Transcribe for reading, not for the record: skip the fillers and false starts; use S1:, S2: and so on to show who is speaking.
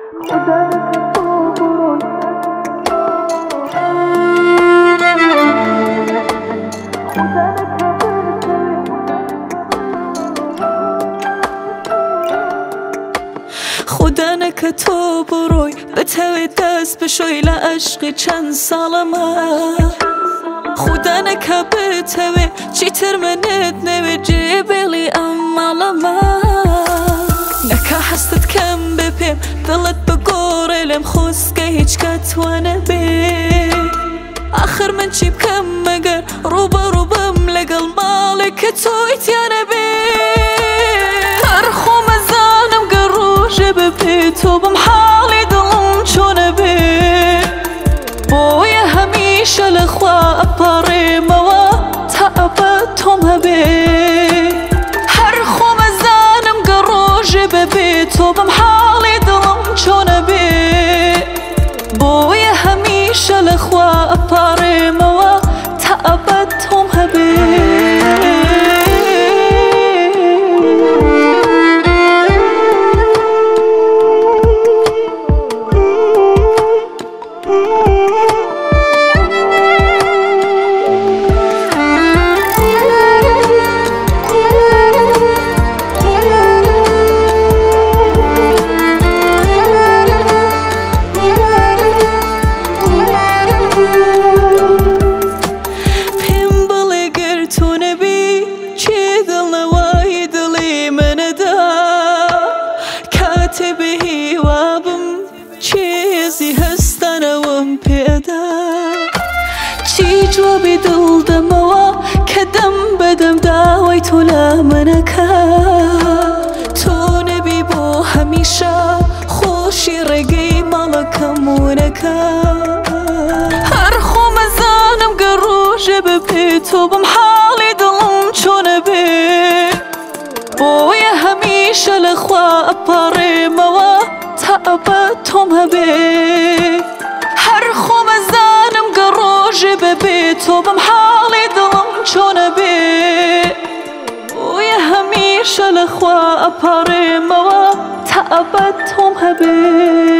S1: خدا نکه تو بروی به توی دست بشوی لعشقی چند سالمه خدا نکه به توی چی تر منت نوی جیبیلی امالمه نکه حستت کم بپیم دلت بگوره لم خوزگه هیچ کتوانه بی آخر من چی بکم مگر رو بم لگل مالی که توی تیانه بی هر خوم زانم گروش بپی تو بم حالی دلم چونه بی بوی همیشه لخوا اپاری موا تعبتم هبی هر خوم زانم گروش بپی تو بم حالی دلم چونه بی بوی همیشه لخوا اپاری موا تعبتم هبی كاتبه وابم چیزی هستنم پیدا چی جوابی دل دموا کدم بدم داوی تو لامنکا تو نبی بو همیشه خوشی رگی مالکمونکا هر خوم زانم گروش بپی تو بم حالی دلم چونه بی بوی همیشه لخوا اپاری موا تعبتم هبی هر خوم زانم گروش ببی تو بم حالی دلم چونه بی بوی همیشه لخوا اپاری موا تعبتم هبی